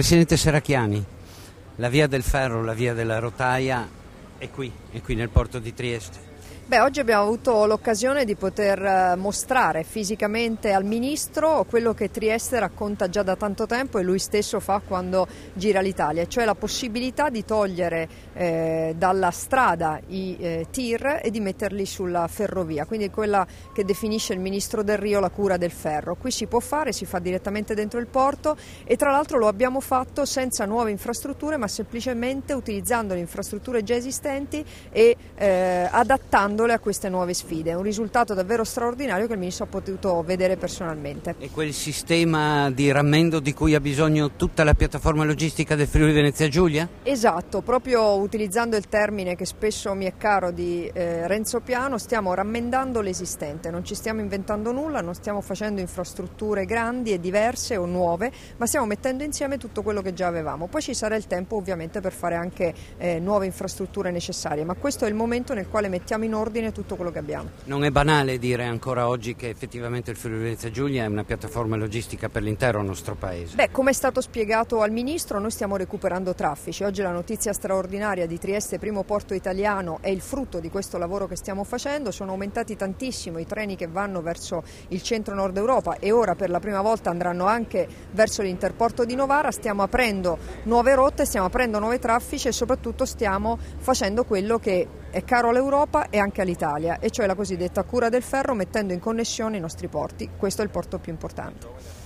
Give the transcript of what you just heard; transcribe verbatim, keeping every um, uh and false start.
Presidente Serracchiani, la via del ferro, la via della rotaia è qui, è qui nel porto di Trieste. Beh, oggi abbiamo avuto l'occasione di poter mostrare fisicamente al Ministro quello che Trieste racconta già da tanto tempo e lui stesso fa quando gira l'Italia, cioè la possibilità di togliere eh, dalla strada i eh, tir e di metterli sulla ferrovia, quindi quella che definisce il Ministro Del Rio la cura del ferro. Qui si può fare, si fa direttamente dentro il porto e tra l'altro lo abbiamo fatto senza nuove infrastrutture ma semplicemente utilizzando le infrastrutture già esistenti e eh, adattando a queste nuove sfide. È un risultato davvero straordinario che il Ministro ha potuto vedere personalmente. E quel sistema di rammendo di cui ha bisogno tutta la piattaforma logistica del Friuli Venezia Giulia? Esatto, proprio utilizzando il termine che spesso mi è caro di eh, Renzo Piano, stiamo rammendando l'esistente, non ci stiamo inventando nulla, non stiamo facendo infrastrutture grandi e diverse o nuove, ma stiamo mettendo insieme tutto quello che già avevamo. Poi ci sarà il tempo ovviamente per fare anche eh, nuove infrastrutture necessarie, ma questo è il momento nel quale mettiamo in ordine tutto quello che abbiamo. Non è banale dire ancora oggi che effettivamente il Friuli Venezia Giulia è una piattaforma logistica per l'intero nostro paese. Beh, come è stato spiegato al Ministro, noi stiamo recuperando traffici. Oggi la notizia straordinaria di Trieste, primo porto italiano, è il frutto di questo lavoro che stiamo facendo. Sono aumentati tantissimo i treni che vanno verso il centro-nord Europa e ora per la prima volta andranno anche verso l'interporto di Novara. Stiamo aprendo nuove rotte, stiamo aprendo nuovi traffici e soprattutto stiamo facendo quello che è caro all'Europa e anche all'Italia, e cioè la cosiddetta cura del ferro, mettendo in connessione i nostri porti. Questo è il porto più importante.